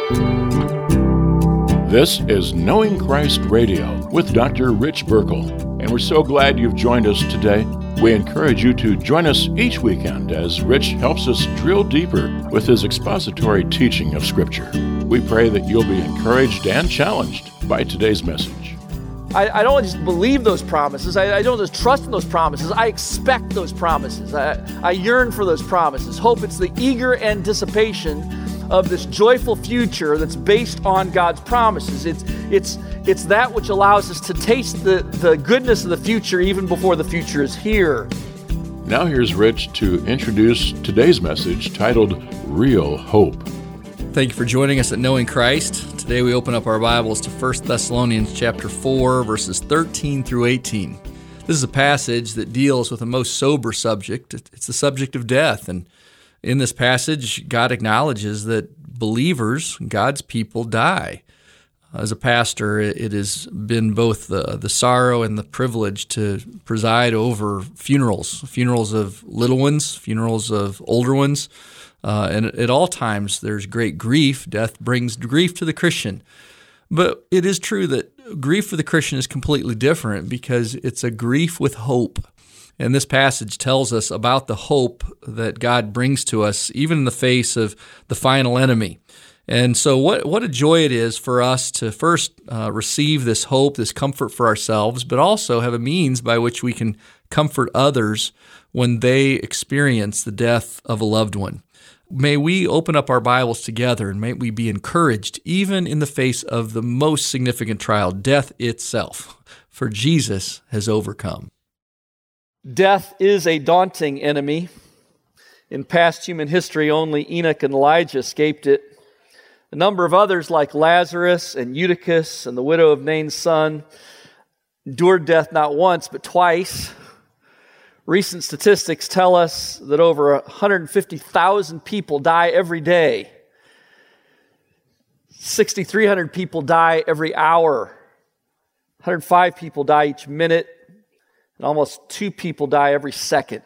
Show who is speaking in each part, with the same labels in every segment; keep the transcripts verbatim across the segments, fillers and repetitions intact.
Speaker 1: This is Knowing Christ Radio with Doctor Rich Burkle, and we're so glad you've joined us today. We encourage you to join us each weekend as Rich helps us drill deeper with his expository teaching of Scripture. We pray that you'll be encouraged and challenged by today's message.
Speaker 2: I, I don't just believe those promises. I, I don't just trust in those promises. I expect those promises. I, I yearn for those promises. Hope it's the eager anticipation of this joyful future that's based on God's promises. It's it's it's that which allows us to taste the, the goodness of the future even before the future is here.
Speaker 1: Now here's Rich to introduce today's message titled Real Hope.
Speaker 3: Thank you for joining us at Knowing Christ. Today we open up our Bibles to First Thessalonians chapter four, verses thirteen through eighteen. This is a passage that deals with a most sober subject. It's the subject of death. And in this passage, God acknowledges that believers, God's people, die. As a pastor, it has been both the, the sorrow and the privilege to preside over funerals, funerals of little ones, funerals of older ones. Uh, and at all times, there's great grief. Death brings grief to the Christian. But it is true that grief for the Christian is completely different because it's a grief with hope. And this passage tells us about the hope that God brings to us, even in the face of the final enemy. And so what, what a joy it is for us to first uh, receive this hope, this comfort for ourselves, but also have a means by which we can comfort others when they experience the death of a loved one. May we open up our Bibles together and may we be encouraged even in the face of the most significant trial, death itself, for Jesus has overcome.
Speaker 2: Death is a daunting enemy. In past human history, only Enoch and Elijah escaped it. A number of others, like Lazarus and Eutychus and the widow of Nain's son, endured death not once, but twice. Recent statistics tell us that over one hundred fifty thousand people die every day. six thousand three hundred people die every hour. one hundred five people die each minute. And almost two people die every second.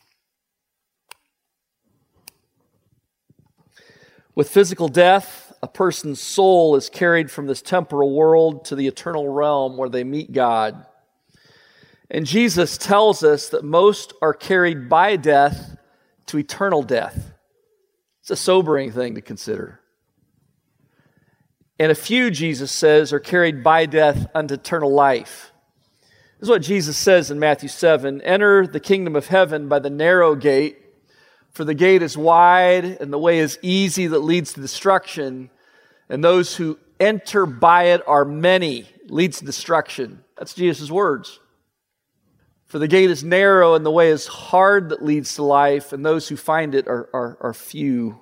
Speaker 2: With physical death, a person's soul is carried from this temporal world to the eternal realm where they meet God. And Jesus tells us that most are carried by death to eternal death. It's a sobering thing to consider. And a few, Jesus says, are carried by death unto eternal life. This is what Jesus says in Matthew seven, "Enter the kingdom of heaven by the narrow gate, for the gate is wide and the way is easy that leads to destruction, and those who enter by it are many," leads to destruction. That's Jesus' words. "For the gate is narrow and the way is hard that leads to life, and those who find it are, are, are few."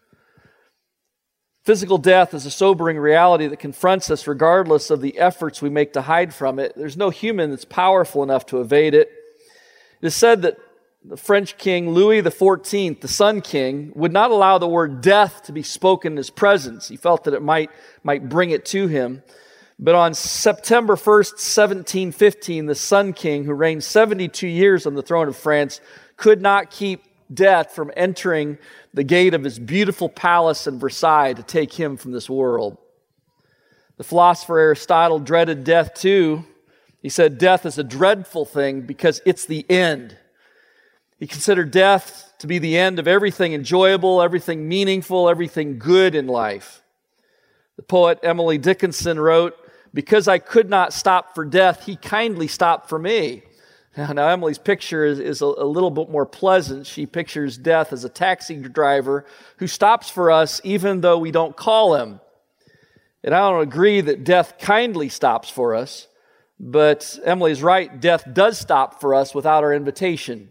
Speaker 2: Physical death is a sobering reality that confronts us regardless of the efforts we make to hide from it. There's no human that's powerful enough to evade it. It is said that the French king Louis the fourteenth, the Sun King, would not allow the word death to be spoken in his presence. He felt that it might, might bring it to him. But on September first, seventeen fifteen, the Sun King, who reigned seventy-two years on the throne of France, could not keep death from entering the gate of his beautiful palace in Versailles to take him from this world. The philosopher Aristotle dreaded death too. He said death is a dreadful thing because it's the end. He considered death to be the end of everything enjoyable, everything meaningful, everything good in life. The poet Emily Dickinson wrote, "Because I could not stop for death, he kindly stopped for me." Now, now Emily's picture is, is a, a little bit more pleasant. She pictures death as a taxi driver who stops for us even though we don't call him. And I don't agree that death kindly stops for us, but Emily's right, death does stop for us without our invitation.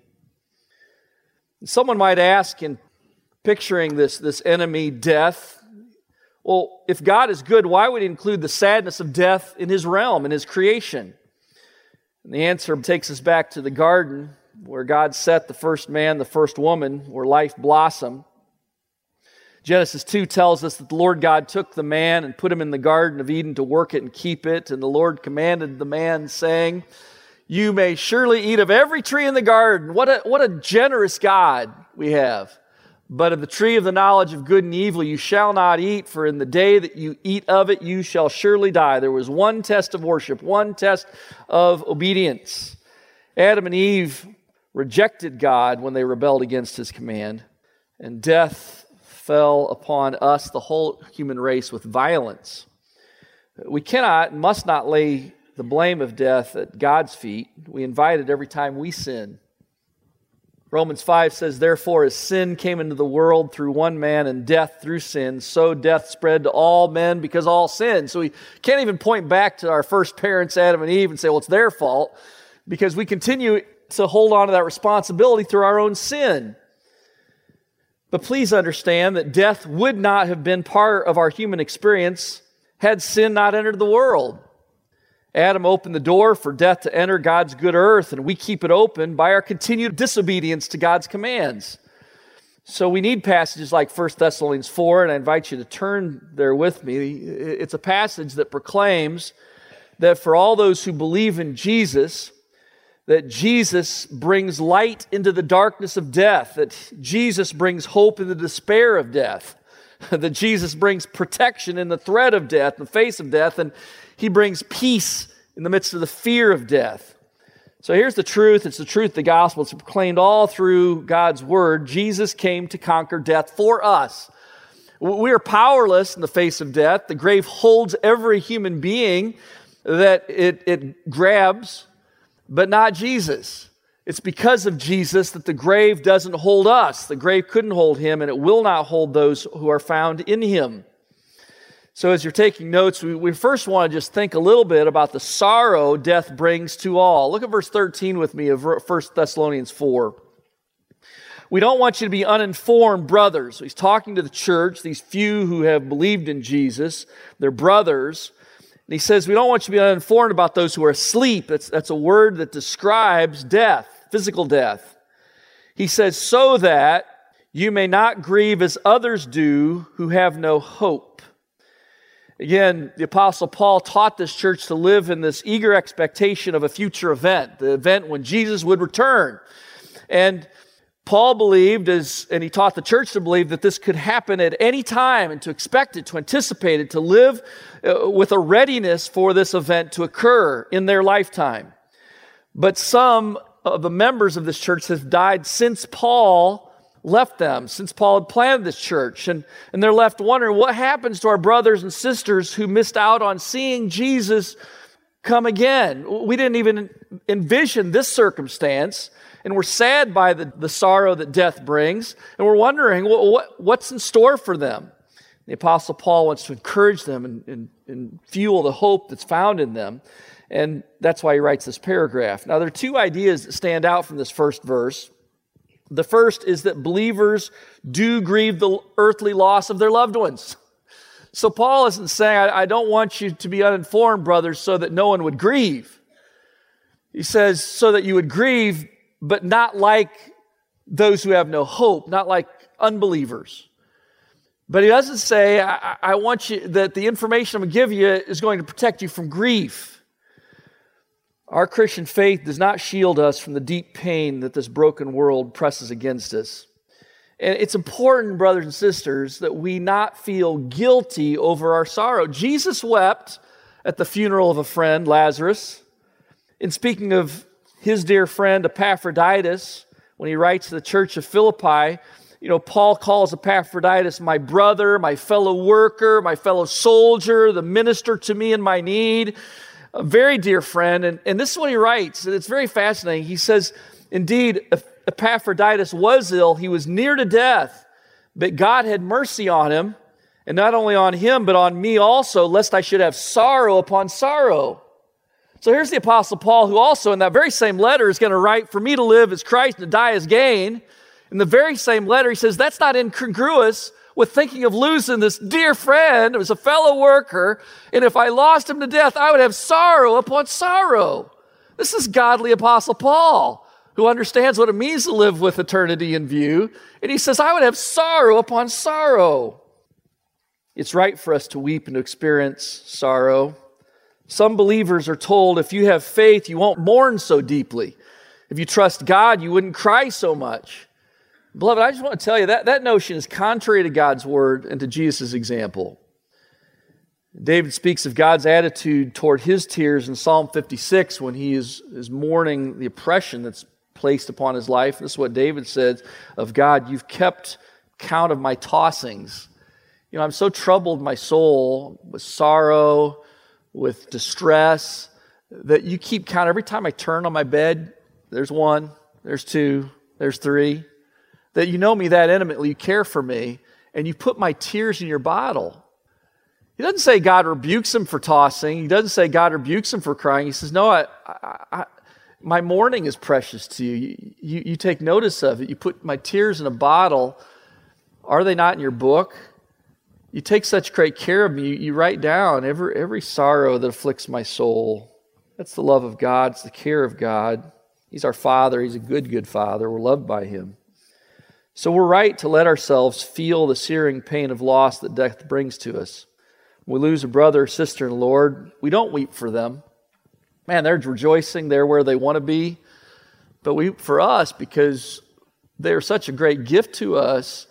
Speaker 2: Someone might ask, in picturing this, this enemy, death, well, if God is good, why would he include the sadness of death in his realm, in his creation? And the answer takes us back to the garden where God set the first man, the first woman, where life blossomed. Genesis two tells us that the Lord God took the man and put him in the Garden of Eden to work it and keep it. And the Lord commanded the man, saying, "You may surely eat of every tree in the garden." What a, what a generous God we have. But of the tree of the knowledge of good and evil you shall not eat, for in the day that you eat of it you shall surely die. There was one test of worship, one test of obedience. Adam and Eve rejected God when they rebelled against His command, and death fell upon us, the whole human race, with violence. We cannot and must not lay the blame of death at God's feet. We invite it every time we sin. Romans five says, therefore, as sin came into the world through one man and death through sin, so death spread to all men because all sinned. So we can't even point back to our first parents, Adam and Eve, and say, well, it's their fault, because we continue to hold on to that responsibility through our own sin. But please understand that death would not have been part of our human experience had sin not entered the world. Adam opened the door for death to enter God's good earth, and we keep it open by our continued disobedience to God's commands. So we need passages like First Thessalonians four, and I invite you to turn there with me. It's a passage that proclaims that for all those who believe in Jesus, that Jesus brings light into the darkness of death, that Jesus brings hope in the despair of death, that Jesus brings protection in the threat of death, in the face of death, and He brings peace in the midst of the fear of death. So here's the truth. It's the truth of the gospel. It's proclaimed all through God's word. Jesus came to conquer death for us. We are powerless in the face of death. The grave holds every human being that it, it grabs, but not Jesus. It's because of Jesus that the grave doesn't hold us. The grave couldn't hold Him, and it will not hold those who are found in Him. So as you're taking notes, we, we first want to just think a little bit about the sorrow death brings to all. Look at verse thirteen with me of First Thessalonians four. We don't want you to be uninformed, brothers. He's talking to the church, these few who have believed in Jesus, they're brothers. And he says, we don't want you to be uninformed about those who are asleep. That's, that's a word that describes death, physical death. He says, so that you may not grieve as others do who have no hope. Again, the Apostle Paul taught this church to live in this eager expectation of a future event, the event when Jesus would return. And Paul believed, as, and he taught the church to believe, that this could happen at any time and to expect it, to anticipate it, to live uh, with a readiness for this event to occur in their lifetime. But some of the members of this church have died since Paul left them, since Paul had planted this church. And, and they're left wondering, what happens to our brothers and sisters who missed out on seeing Jesus come again? We didn't even envision this circumstance, and we're sad by the, the sorrow that death brings, and we're wondering what, what, what's in store for them. The Apostle Paul wants to encourage them and, and, and fuel the hope that's found in them, and that's why he writes this paragraph. Now, there are two ideas that stand out from this first verse. The first is that believers do grieve the earthly loss of their loved ones. So Paul isn't saying, I, I don't want you to be uninformed, brothers, so that no one would grieve. He says, so that you would grieve, but not like those who have no hope, not like unbelievers. But he doesn't say, I, I want you, that the information I'm going to give you is going to protect you from grief. Our Christian faith does not shield us from the deep pain that this broken world presses against us. And it's important, brothers and sisters, that we not feel guilty over our sorrow. Jesus wept at the funeral of a friend, Lazarus. In speaking of his dear friend Epaphroditus, when he writes to the church of Philippi, you know, Paul calls Epaphroditus my brother, my fellow worker, my fellow soldier, the minister to me in my need. A very dear friend, and, and this is what he writes, and it's very fascinating. He says, indeed, Epaphroditus was ill, he was near to death, but God had mercy on him, and not only on him, but on me also, lest I should have sorrow upon sorrow. So here's the Apostle Paul, who also in that very same letter is going to write, for me to live is Christ and to die is gain. In the very same letter, he says, that's not incongruous with thinking of losing this dear friend, who was a fellow worker, and if I lost him to death, I would have sorrow upon sorrow. This is godly Apostle Paul, who understands what it means to live with eternity in view, and he says, I would have sorrow upon sorrow. It's right for us to weep and to experience sorrow. Some believers are told, if you have faith, you won't mourn so deeply. If you trust God, you wouldn't cry so much. Beloved, I just want to tell you that that notion is contrary to God's word and to Jesus' example. David speaks of God's attitude toward his tears in Psalm fifty-six when he is, is mourning the oppression that's placed upon his life. This is what David says of God, "You've kept count of my tossings." You know, I'm so troubled in my soul with sorrow, with distress, that you keep count. Every time I turn on my bed, there's one, there's two, there's three. That you know me that intimately, you care for me, and you put my tears in your bottle. He doesn't say God rebukes him for tossing. He doesn't say God rebukes him for crying. He says, no, I, I, I, my mourning is precious to you. You, you. You take notice of it. You put my tears in a bottle. Are they not in your book? You take such great care of me. You, you write down every, every sorrow that afflicts my soul. That's the love of God. It's the care of God. He's our Father. He's a good, good Father. We're loved by Him. So we're right to let ourselves feel the searing pain of loss that death brings to us. When we lose a brother or sister in the Lord, we don't weep for them. Man, they're rejoicing. They're where they want to be. But we, for us, because they're such a great gift to us,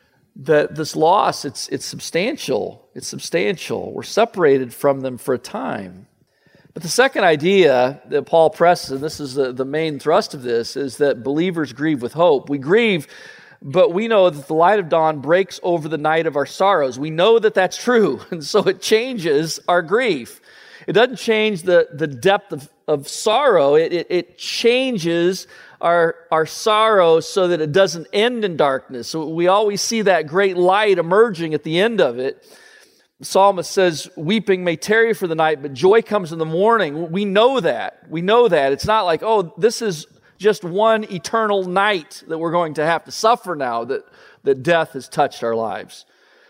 Speaker 2: that this loss, it's it's substantial. It's substantial. We're separated from them for a time. But the second idea that Paul presses, and this is the, the main thrust of this, is that believers grieve with hope. We grieve, but we know that the light of dawn breaks over the night of our sorrows. We know that that's true, and so it changes our grief. It doesn't change the, the depth of, of sorrow. It, it, it changes our, our sorrow so that it doesn't end in darkness. So we always see that great light emerging at the end of it. The psalmist says, weeping may tarry for the night, but joy comes in the morning. We know that. We know that. It's not like, oh, this is just one eternal night that we're going to have to suffer now, that, that death has touched our lives.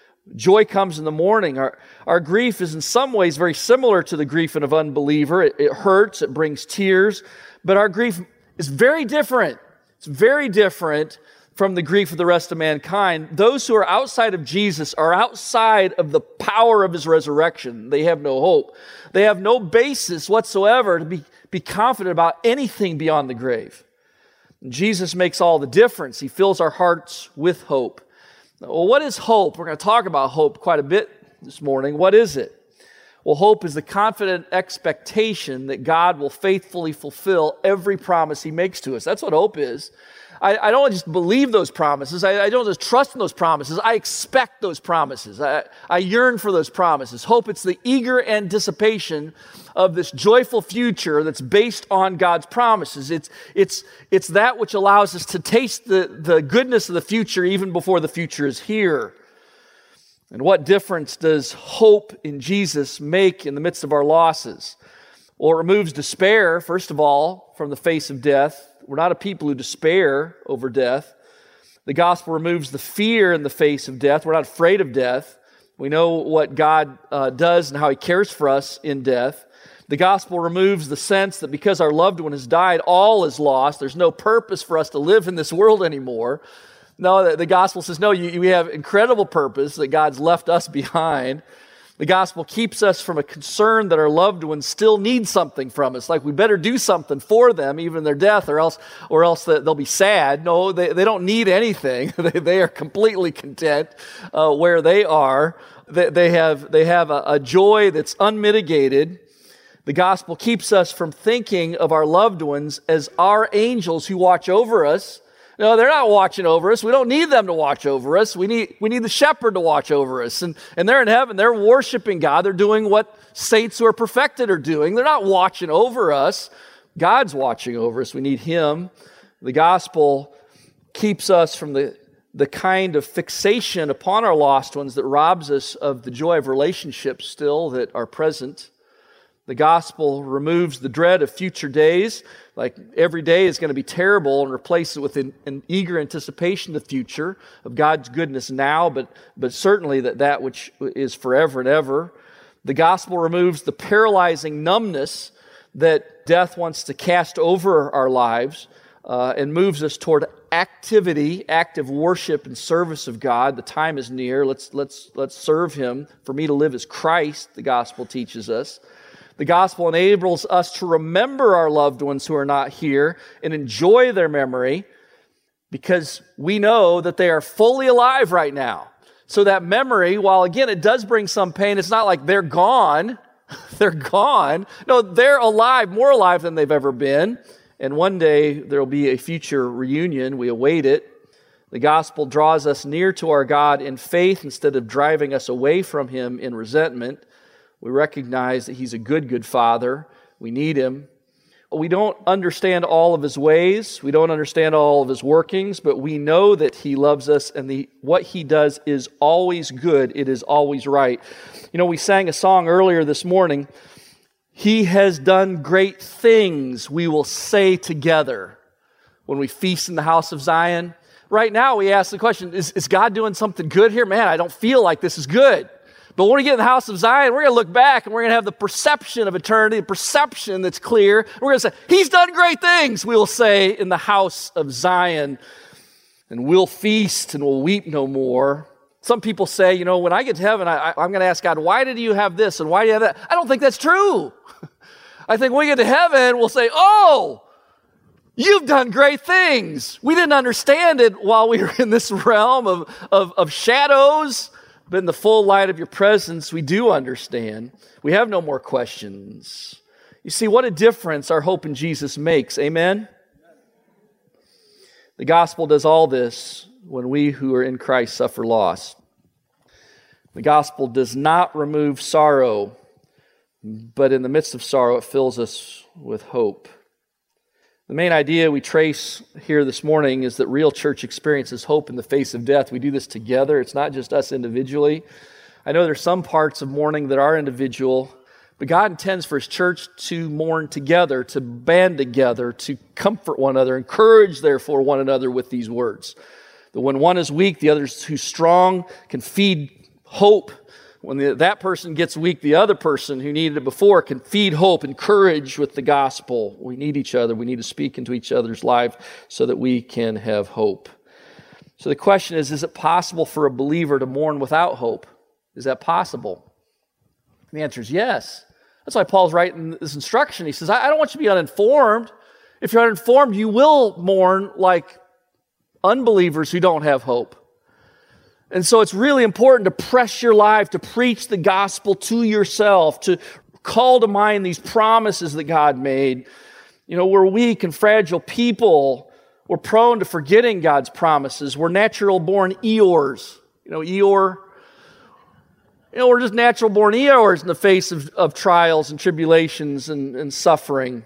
Speaker 2: Joy comes in the morning. Our, our grief is in some ways very similar to the grief of an unbeliever. It, it hurts, it brings tears, but our grief is very different. It's very different from the grief of the rest of mankind. Those who are outside of Jesus are outside of the power of His resurrection. They have no hope. They have no basis whatsoever to be, be confident about anything beyond the grave. And Jesus makes all the difference. He fills our hearts with hope. Well, what is hope? We're going to talk about hope quite a bit this morning. What is it? Well, hope is the confident expectation that God will faithfully fulfill every promise He makes to us. That's what hope is. I, I don't just believe those promises. I, I don't just trust in those promises. I expect those promises. I, I yearn for those promises. Hope, it's the eager anticipation of this joyful future that's based on God's promises. It's, it's, it's that which allows us to taste the, the goodness of the future even before the future is here. And what difference does hope in Jesus make in the midst of our losses? Well, it removes despair, first of all, from the face of death. We're not a people who despair over death. The gospel removes the fear in the face of death. We're not afraid of death. We know what God uh, does and how He cares for us in death. The gospel removes the sense that because our loved one has died, all is lost. There's no purpose for us to live in this world anymore. No, the, the gospel says, no, you, we have incredible purpose that God's left us behind. The gospel keeps us from a concern that our loved ones still need something from us, like we better do something for them, even in their death, or else or else they'll be sad. No, they, they don't need anything. they, they are completely content uh, where they are. They, they have, they have a, a joy that's unmitigated. The gospel keeps us from thinking of our loved ones as our angels who watch over us. No, they're not watching over us. We don't need them to watch over us. We need we need the shepherd to watch over us. And, and they're in heaven. They're worshiping God. They're doing what saints who are perfected are doing. They're not watching over us. God's watching over us. We need Him. The gospel keeps us from the, the kind of fixation upon our lost ones that robs us of the joy of relationships still that are present. The gospel removes the dread of future days, like every day is going to be terrible, and replaces it with an, an eager anticipation of the future, of God's goodness now, but, but certainly that, that which is forever and ever. The gospel removes the paralyzing numbness that death wants to cast over our lives uh, and moves us toward activity, active worship and service of God. The time is near. Let's, let's, let's serve Him. For me to live as Christ, the gospel teaches us. The gospel enables us to remember our loved ones who are not here and enjoy their memory. because we know that they are fully alive right now. So that memory, while again it does bring some pain, it's not like they're gone. They're gone. No, they're alive, more alive than they've ever been. And one day there will be a future reunion. We await it. The gospel draws us near to our God in faith instead of driving us away from Him in resentment. We recognize that He's a good, good Father. We need Him. We don't understand all of His ways. We don't understand all of His workings, but we know that He loves us, and the, what He does is always good. It is always right. You know, we sang a song earlier this morning. He has done great things, we will say together when we feast in the house of Zion. Right now, we ask the question, is, is God doing something good here? Man, I don't feel like this is good. But when we get in the house of Zion, we're going to look back and we're going to have the perception of eternity, the perception that's clear. We're going to say, He's done great things, we will say, in the house of Zion. And we'll feast and we'll weep no more. Some people say, you know, when I get to heaven, I, I'm going to ask God, why did you have this and why do you have that? I don't think that's true. I think when we get to heaven, we'll say, oh, you've done great things. We didn't understand it while we were in this realm of, of, of shadows. But in the full light of your presence, we do understand. We have no more questions. You see, what a difference our hope in Jesus makes. Amen? The gospel does all this when we who are in Christ suffer loss. The gospel does not remove sorrow, but in the midst of sorrow, it fills us with hope. The main idea we trace here this morning is that real church experiences hope in the face of death. We do this together. It's not just us individually. I know there's some parts of mourning that are individual, but God intends for His church to mourn together, to band together, to comfort one another, encourage, therefore, one another with these words. That when one is weak, the other is too strong, can feed hope. When the, that person gets weak, the other person who needed it before can feed hope, encourage with the gospel. We need each other. We need to speak into each other's life so that we can have hope. So the question is, is it possible for a believer to mourn without hope? Is that possible? And the answer is yes. That's why Paul's writing this instruction. He says, I don't want you to be uninformed. If you're uninformed, you will mourn like unbelievers who don't have hope. And so it's really important to press your life, to preach the gospel to yourself, to call to mind these promises that God made. You know, we're weak and fragile people. We're prone to forgetting God's promises. We're natural-born Eeyores. You know, Eeyore? You know, we're just natural-born Eeyores in the face of, of trials and tribulations and, and suffering.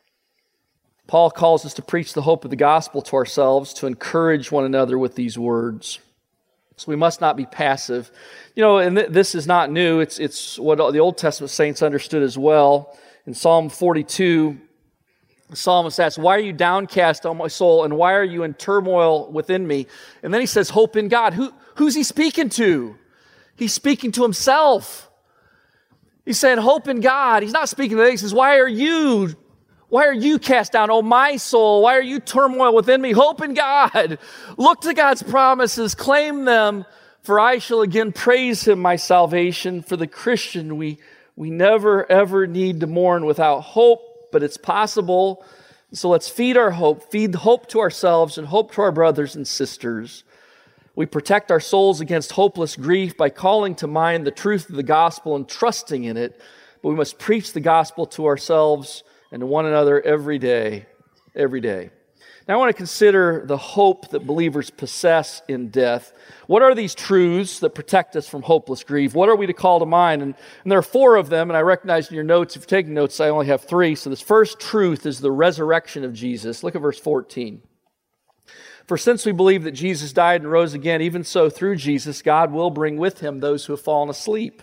Speaker 2: Paul calls us to preach the hope of the gospel to ourselves, to encourage one another with these words. So we must not be passive. You know, and th- this is not new. It's it's what the Old Testament saints understood as well. In Psalm forty-two, the psalmist asks, why are you downcast, O my soul, and why are you in turmoil within me? And then he says, hope in God. Who, who's he speaking to? He's speaking to himself. He's saying, hope in God. He's not speaking to them. He says, why are you Why are you cast down, O my soul? Why are you turmoil within me? Hope in God. Look to God's promises. Claim them, for I shall again praise Him, my salvation. For the Christian, we, we never, ever need to mourn without hope, but it's possible. So let's feed our hope, feed hope to ourselves and hope to our brothers and sisters. We protect our souls against hopeless grief by calling to mind the truth of the gospel and trusting in it. But we must preach the gospel to ourselves and to one another every day, every day. Now I want to consider the hope that believers possess in death. What are these truths that protect us from hopeless grief? What are we to call to mind? And, and there are four of them, and I recognize in your notes, if you're taking notes, I only have three. So this first truth is the resurrection of Jesus. Look at verse fourteen. For since we believe that Jesus died and rose again, even so through Jesus, God will bring with Him those who have fallen asleep.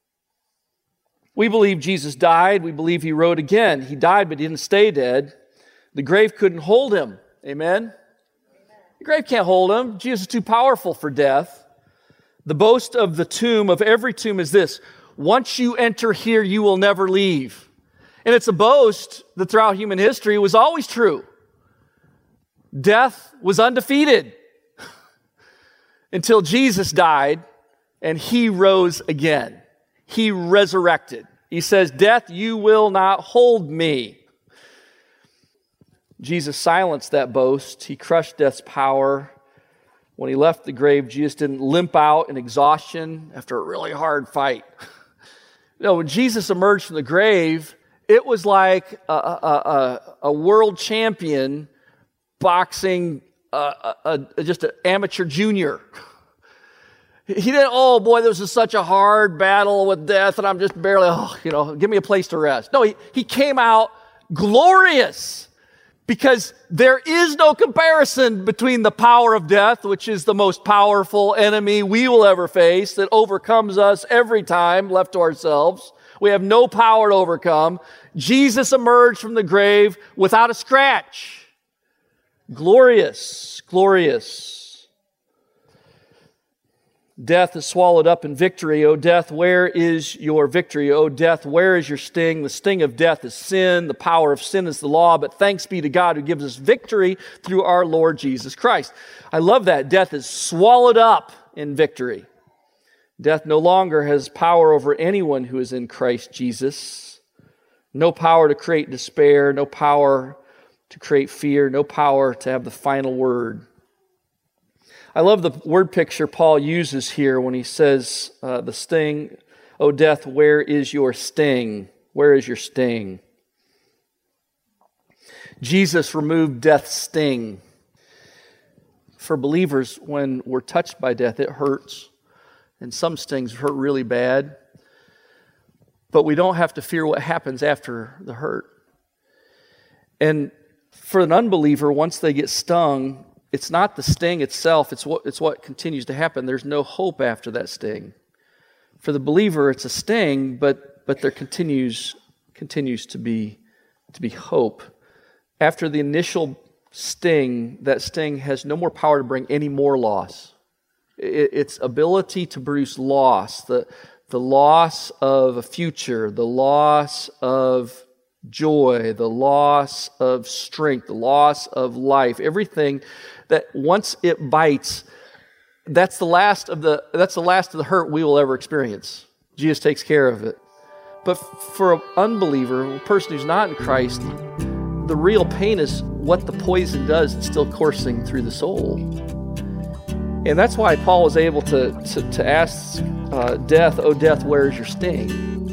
Speaker 2: We believe Jesus died. We believe He rose again. He died, but He didn't stay dead. The grave couldn't hold Him. Amen? Amen? The grave can't hold Him. Jesus is too powerful for death. The boast of the tomb, of every tomb, is this: once you enter here, you will never leave. And it's a boast that throughout human history was always true. Death was undefeated until Jesus died and He rose again. He resurrected. He says, death, you will not hold me. Jesus silenced that boast. He crushed death's power. When he left the grave, Jesus didn't limp out in exhaustion after a really hard fight. No, when Jesus emerged from the grave, it was like a, a, a, a world champion boxing a, a, a, just an amateur junior. He didn't, oh boy, this is such a hard battle with death and I'm just barely, oh, you know, give me a place to rest. No, he, he came out glorious because there is no comparison between the power of death, which is the most powerful enemy we will ever face that overcomes us every time left to ourselves. We have no power to overcome. Jesus emerged from the grave without a scratch. Glorious, glorious. Death is swallowed up in victory. O death, where is your victory? O death, where is your sting? The sting of death is sin. The power of sin is the law. But thanks be to God who gives us victory through our Lord Jesus Christ. I love that. Death is swallowed up in victory. Death no longer has power over anyone who is in Christ Jesus. No power to create despair. No power to create fear. No power to have the final word. I love the word picture Paul uses here when he says uh, the sting, O death, where is your sting? Where is your sting? Jesus removed death's sting. For believers, when we're touched by death, it hurts. And some stings hurt really bad. But we don't have to fear what happens after the hurt. And for an unbeliever, once they get stung, it's not the sting itself, it's what, it's what continues to happen. There's no hope after that sting. For the believer, it's a sting, but but there continues continues to be to be hope. After the initial sting, that sting has no more power to bring any more loss. It, its ability to produce loss, the, the loss of a future, the loss of joy, the loss of strength, the loss of life, everything that once it bites, that's the last of the that's the last of the hurt we will ever experience. Jesus takes care of it. But for an unbeliever, a person who's not in Christ, the real pain is what the poison does. It's still coursing through the soul. And that's why Paul was able to, to, to ask uh, death, "O death, where is your sting?"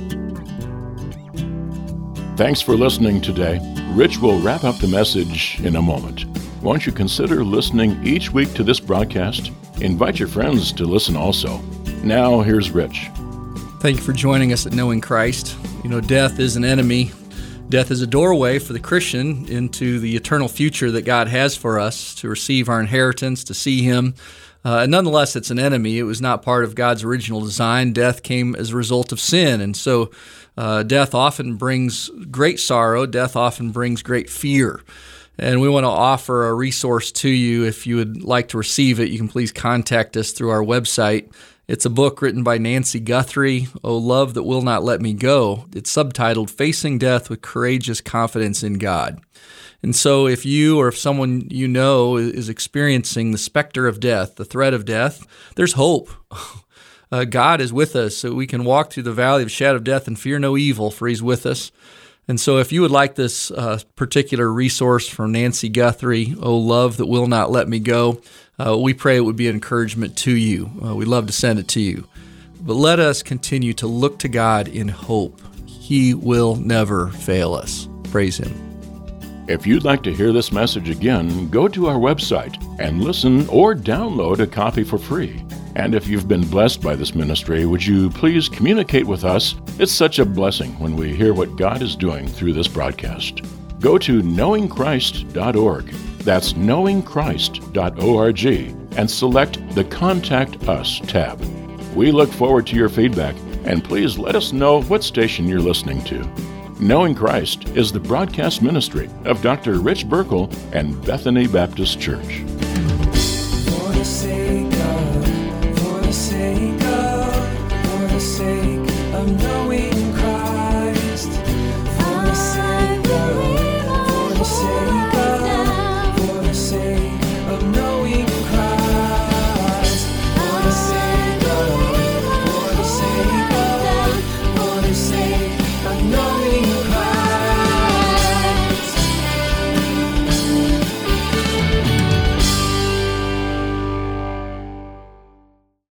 Speaker 1: Thanks for listening today. Rich will wrap up the message in a moment. Won't you consider listening each week to this broadcast? Invite your friends to listen also. Now, here's Rich.
Speaker 3: Thank you for joining us at Knowing Christ. You know, death is an enemy. Death is a doorway for the Christian into the eternal future that God has for us, to receive our inheritance, to see Him. Uh, and nonetheless, it's an enemy. It was not part of God's original design. Death came as a result of sin. And so uh, death often brings great sorrow. Death often brings great fear. And we want to offer a resource to you. If you would like to receive it, you can please contact us through our website. It's a book written by Nancy Guthrie, O Love That Will Not Let Me Go. It's subtitled Facing Death with Courageous Confidence in God. And so if you or if someone you know is experiencing the specter of death, the threat of death, there's hope. Uh, God is with us, so we can walk through the valley of the shadow of death and fear no evil, for He's with us. And so if you would like this uh, particular resource from Nancy Guthrie, O Love That Will Not Let Me Go, uh, we pray it would be an encouragement to you. Uh, we'd love to send it to you. But let us continue to look to God in hope. He will never fail us. Praise Him.
Speaker 1: If you'd like to hear this message again, go to our website and listen or download a copy for free. And if you've been blessed by this ministry, would you please communicate with us? It's such a blessing when we hear what God is doing through this broadcast. Go to knowing christ dot org. That's knowing christ dot org and select the Contact Us tab. We look forward to your feedback, and please let us know what station you're listening to. Knowing Christ is the broadcast ministry of Doctor Rich Burkle and Bethany Baptist Church.